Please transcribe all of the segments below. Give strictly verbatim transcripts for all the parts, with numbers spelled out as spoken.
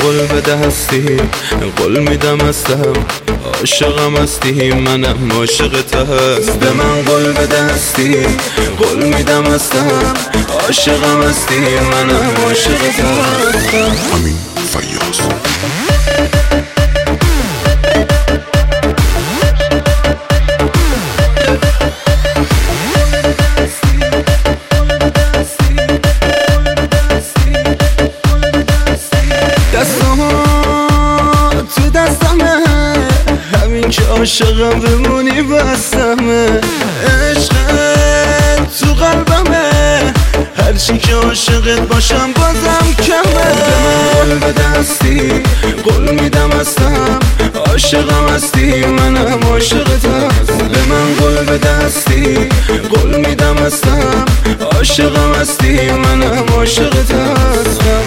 قول بده هستی، قول میدم هستم، عاشقم هستی منم عاشقت هست. به من قول بده هستی، قول میدم هستم، عاشقم هستی منم عاشقت هستم. امین فیاض. تو دستمه همین که عاشقم بمونی بستمه، عشقت تو قلبمه هرچی که عاشقت باشم بازم کمه. به من قول بده هستی، قول میدم هستم، عاشقم هستی منم عاشقت هست. به من قول بده هستی، قول میدم هستم، عاشقم هستی منم عاشقت هستم.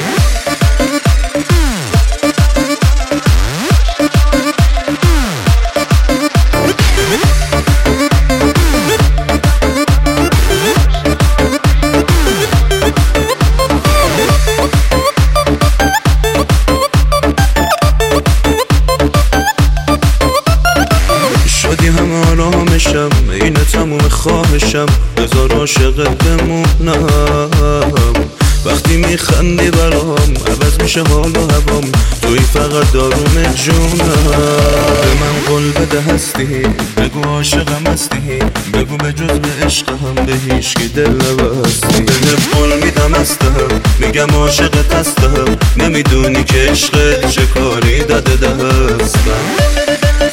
شدی همه آرامشم، این تموم خواهشم، بذار عاشقت بمونم. وقتی میخندی برام عوض میشه حال و هوام، توی فقط داروم جونم. به من قول بده هستی، بگو عاشقم هستی، بگو به جز به عشقم به هیچکی دل نبستی. بهت قول میدم هستم، میگم عاشقت هستم، نمیدونی که عشقت چه کاری داده دستم.